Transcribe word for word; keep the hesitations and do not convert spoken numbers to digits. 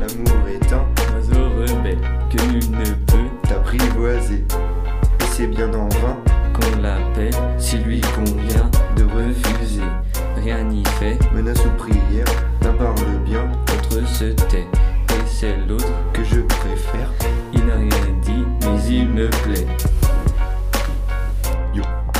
L'amour est un oiseau rebelle que nul ne peut t'apprivoiser. Et c'est bien en vain qu'on l'appelle s'il lui convient de refuser. Rien n'y fait, Menace ou prière, l'un parle bien, l'autre se tait. Et c'est l'autre que je préfère. Il n'a rien dit, mais il me plaît.